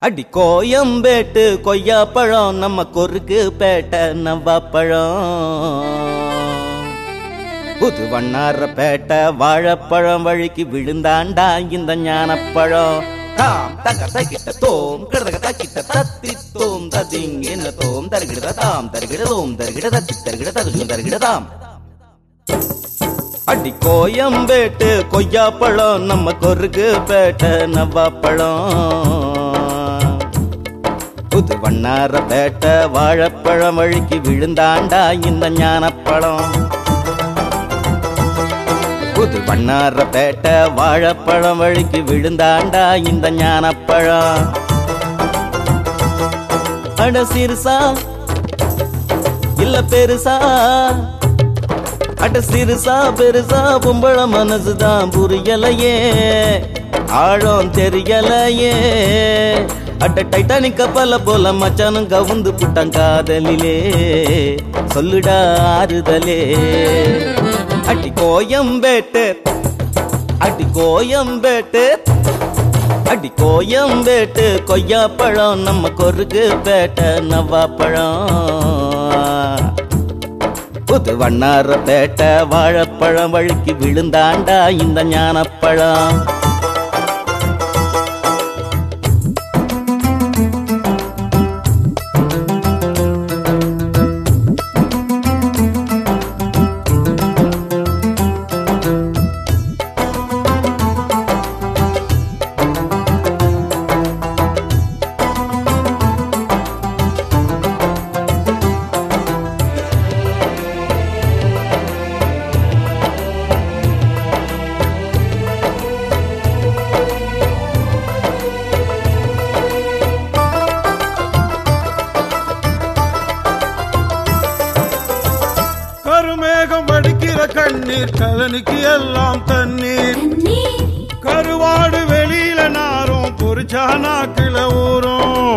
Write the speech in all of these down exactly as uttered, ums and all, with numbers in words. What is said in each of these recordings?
அடி கோயம்பேட்டு கொய்யா பழம் நம்ம கொருக்கு பேட்டை நவ்வாப்பழம் புது வண்ணார பேட்டை வாழைப்பழம் வழிக்கு விழுந்தாண்டா இந்த ஞானப்பழம் தாம் தக தகிட்ட தோம் கிடதக தகிட்ட தத்தி தோம் ததிங்கின தோம் தருகிட தாம் தருகிட தோம் தருகிட தத்தி தருகிட ததும் தருகிட தாம் அடி கோயம்பேட்டு கொய்யா பழம் நம்ம கொருக்கு பேட்டை நவ்வாப்பழம் புது வண்ணார பேட்டை வாழைப்பழம் வழிக்கு விழுந்தாண்டா இந்த ஞானப்பழம் புது வண்ணார பேட்டை வாழைப்பழம் வழிக்கு விழுந்தாண்டா இந்த ஞானப்பழம் அட சிறுசா இல்ல பெருசா அட சிறுசா பெருசா பொம்பள மனசுதான் புரியலையே ஆழம் தெரியலையே அட்ட டைட்டானிக் கப்பல போல மச்சானும் கவுந்து புட்டான் காதலிலே சொல்லுடா ஆறுதலே அடி கோயம்பேட்டு அடி கோயம்பேட்டு அடி கோயம்பேட்டு கொய்யா பழம் நம்ம கொருக்கு பேட்டை நவ்வாப்பழம் புது வண்ணார பேட்டை வாழைப்பழம் வழிக்கு விழுந்தாண்டா இந்த ஞானப்பழம் கருமேகம் வடிக்கிற கண்ணீர் கலனுக்கு எல்லாம் தண்ணீர் கருவாடு வெளியில நாரும் பொறிச்சா நாக்கில ஊரும்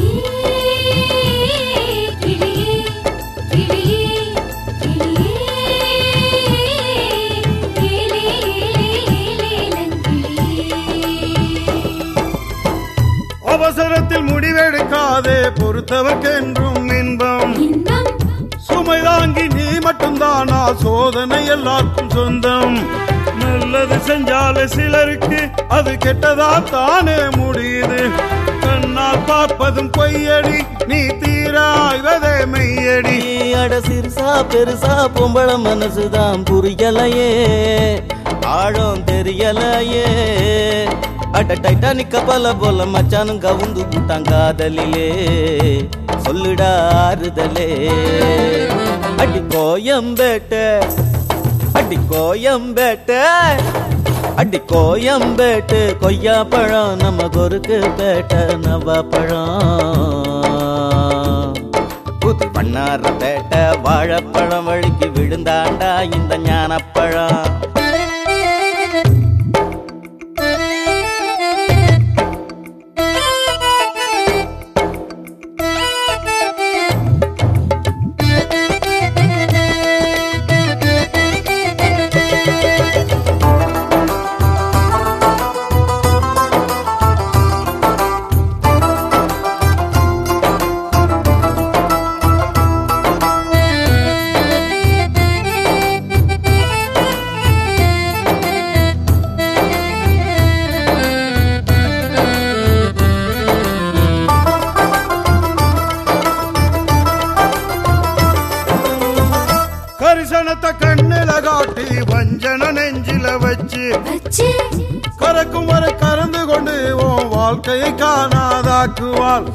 அவசரத்தில் முடிவெடுக்காதே பொறுத்தவர்க்கென்றும் இன்பம் சுமைதாங்கி நீ மட்டும்தானா சோதனை எல்லாருக்கும் சொந்தம் நல்லது செஞ்சாலே சிலருக்கு அது கெட்டதா தானே முடியுது கண்ணால் பார்ப்பதும் பொய்யடி நீ தீராய்வதே மெய்யடி அட சிறுசா பெருசா பொம்பள மனசுதான் புரியலையே ஆழம் தெரியலையே அட டைட்டானிக் கப்பல போல மச்சானும் கவுந்து புட்டான் காதலிலே சொல்லுடா ஆறுதலே அடி கோயம்பேட்டு அடி கோயம்பேட்டு அடி கோயம்பேட்டு கொய்யா பழம் நம்ம கொருக்கு பேட்டை நவ்வாப்பழம் புது வண்ணார பேட்டை வாழைப்பழம் வழிக்கு விழுந்தாண்டா இந்த ஞானப்பழம் கரிசனத்தை கண்ணில காட்டி வஞ்சன நெஞ்சில வச்சு கறக்கும் வரை கறந்து கொண்டு உன் வாழ்க்கையை காணாதாக்குவாள்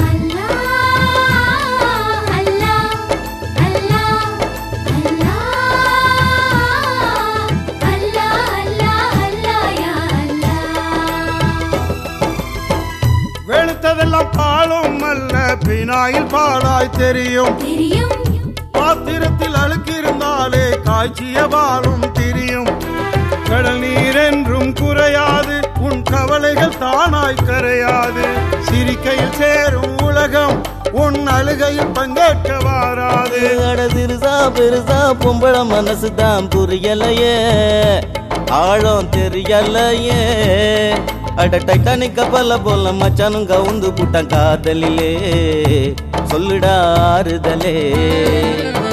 வெளுத்ததெல்லாம் பாலும் அல்ல பினாயில் பாலாய் தெரியும் பாத்திரத்தில் அழுக்கிருந்தாலே காய்ச்சிய பாலும் தெரியும் கடல் நீர் என்றும் குறையாது உன் கவலைகள் தானாய் கரையாது சிரிக்கையில் சேரும் உலகம் உன் அழுகையில் பங்கேற்க வாராது அட சிறுசா பெருசா பொம்பள மனசுதான் புரியலையே ஆழம் தெரியலையே அட டைட்டானிக் கப்பல போல மச்சானும் கவுந்து புட்டான் காதலிலே சொல்லுடா ஆறுதலே